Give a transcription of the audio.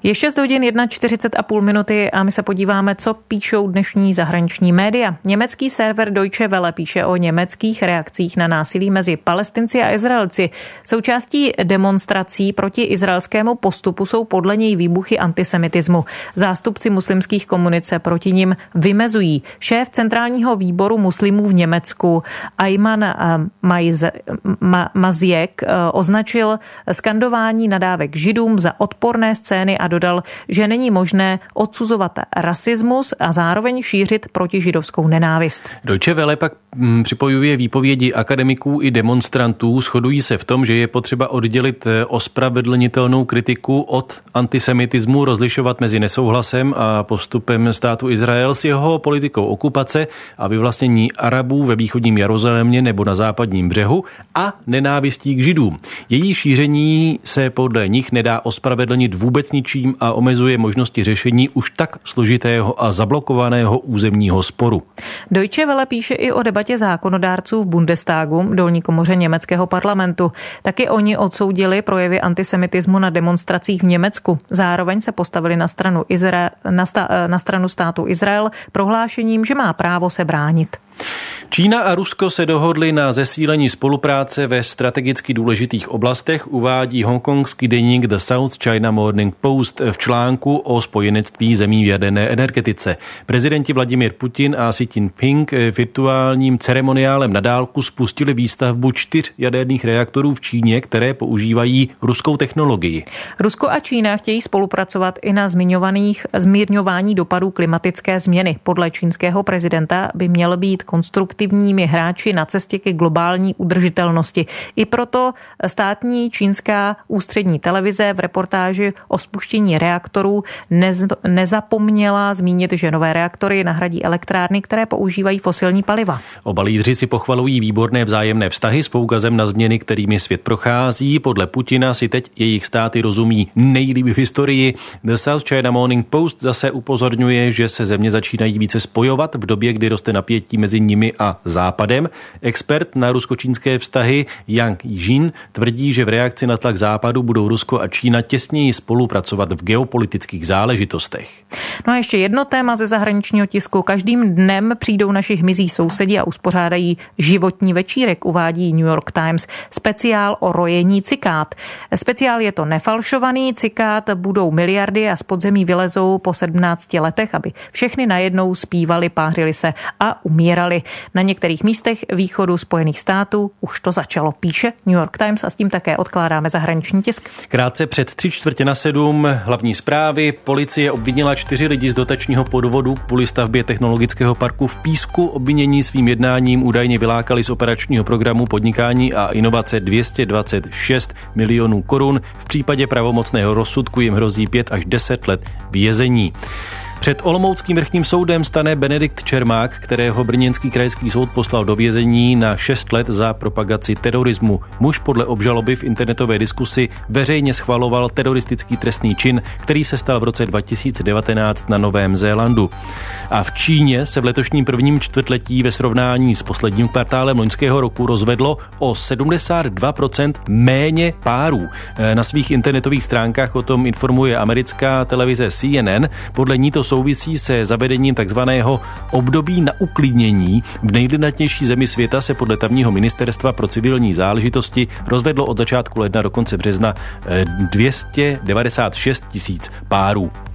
Je 6 hodin 41,5 minuty a my se podíváme, co píšou dnešní zahraniční média. Německý server Deutsche Welle píše o německých reakcích na násilí mezi Palestinci a Izraelci. Součástí demonstrací proti izraelskému postupu jsou podle něj výbuchy antisemitismu. Zástupci muslimských komunit se proti nim vymezují. Šéf centrálního výboru muslimů v Německu Ayman Maziek označil skandování nadávek židům za odporné scény a dodal, že není možné odsuzovat rasismus a zároveň šířit protižidovskou nenávist. Deutsche Welle pak připojuje výpovědi akademiků i demonstrantů. Shodují se v tom, že je potřeba oddělit ospravedlnitelnou kritiku od antisemitismu, rozlišovat mezi nesouhlasem a postupem státu Izrael s jeho politikou okupace a vyvlastnění Arabů ve východním Jeruzalémě nebo na západním břehu a nenávistí k židům. Její šíření se podle nich nedá ospravedlnit vůbec ničím a omezuje možnosti řešení už tak složitého a zablokovaného územního sporu. Deutsche Welle píše i o debatě zákonodárců v Bundestagu, dolní komoře německého parlamentu. Taky oni odsoudili projevy antisemitismu na demonstracích v Německu. Zároveň se postavili na stranu státu Izrael prohlášením, že má právo se bránit. Čína a Rusko se dohodly na zesílení spolupráce ve strategicky důležitých oblastech, uvádí hongkongský deník The South China Morning Post v článku o spojenectví zemí v jaderné energetice. Prezidenti Vladimír Putin a Xi Jinping virtuálním ceremoniálem na dálku spustili výstavbu 4 jaderných reaktorů v Číně, které používají ruskou technologii. Rusko a Čína chtějí spolupracovat i na zmírňování dopadů klimatické změny. Podle čínského prezidenta by měl být konstruktivními hráči na cestě ke globální udržitelnosti. I proto státní čínská ústřední televize v reportáži o spuštění reaktorů nezapomněla zmínit, že nové reaktory nahradí elektrárny, které používají fosilní paliva. Oba lídři si pochvalují výborné vzájemné vztahy s poukazem na změny, kterými svět prochází. Podle Putina si teď jejich státy rozumí nejlíp v historii. The South China Morning Post zase upozorňuje, že se země začínají více spojovat v době, kdy roste napětí mezi nimi a Západem. Expert na rusko-čínské vztahy Yang Jin tvrdí, že v reakci na tlak Západu budou Rusko a Čína těsněji spolupracovat v geopolitických záležitostech. No a ještě jedno téma ze zahraničního tisku. Každým dnem přijdou naši hmyzí sousedi a uspořádají životní večírek, uvádí New York Times. Speciál o rojení cikád. Speciál je to nefalšovaný, cikád budou miliardy a z podzemí vylezou po 17 letech, aby všechny najednou zpívali, pářili se a umírali. Na některých místech východu Spojených států už to začalo, píše New York Times a s tím také odkládáme zahraniční tisk. Krátce před 6:45 hlavní zprávy. Policie obvinila 4 lidi z dotačního podvodu kvůli stavbě technologického parku v Písku. Obvinění svým jednáním údajně vylákali z operačního programu Podnikání a inovace 226 milionů korun. V případě pravomocného rozsudku jim hrozí 5 až 10 let vězení. Před olomouckým vrchním soudem stane Benedikt Čermák, kterého brněnský krajský soud poslal do vězení na 6 let za propagaci terorismu. Muž podle obžaloby v internetové diskusi veřejně schvaloval teroristický trestný čin, který se stal v roce 2019 na Novém Zélandu. A v Číně se v letošním prvním čtvrtletí ve srovnání s posledním kvartálem loňského roku rozvedlo o 72% méně párů. Na svých internetových stránkách o tom informuje americká televize CNN. Podle ní to souvisí se zavedením takzvaného období na uklidnění. V nejlidnatější zemi světa se podle tamního ministerstva pro civilní záležitosti rozvedlo od začátku ledna do konce března 296 000 párů.